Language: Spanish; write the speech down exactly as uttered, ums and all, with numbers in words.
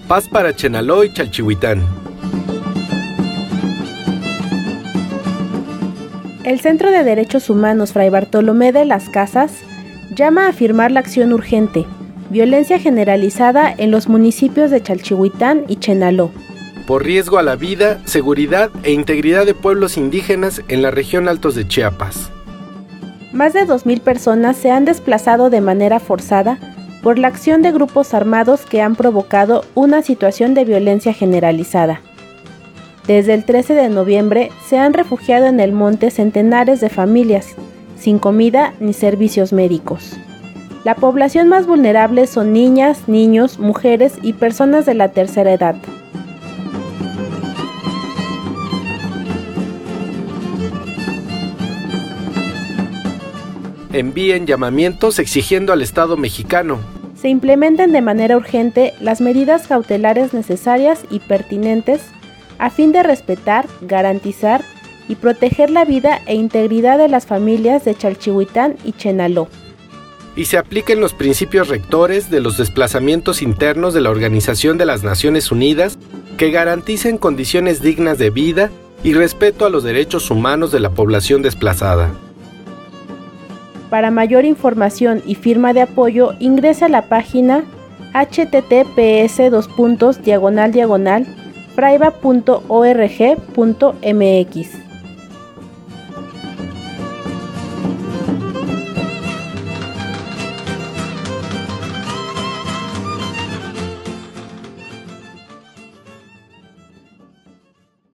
Paz para Chenaló y Chalchihuitán. El Centro de Derechos Humanos Fray Bartolomé de las Casas llama a firmar la acción urgente, violencia generalizada en los municipios de Chalchihuitán y Chenaló, por riesgo a la vida, seguridad e integridad de pueblos indígenas en la región Altos de Chiapas. Más de dos mil personas se han desplazado de manera forzada por la acción de grupos armados que han provocado una situación de violencia generalizada. Desde el trece de noviembre se han refugiado en el monte centenares de familias, sin comida ni servicios médicos. La población más vulnerable son niñas, niños, mujeres y personas de la tercera edad. Envíen llamamientos exigiendo al Estado mexicano se implementen de manera urgente las medidas cautelares necesarias y pertinentes a fin de respetar, garantizar y proteger la vida e integridad de las familias de Chalchihuitán y Chenaló. Y se apliquen los principios rectores de los desplazamientos internos de la Organización de las Naciones Unidas que garanticen condiciones dignas de vida y respeto a los derechos humanos de la población desplazada. Para mayor información y firma de apoyo, ingrese a la página h t t p s dos puntos diagonal diagonal fraiba punto org punto m x.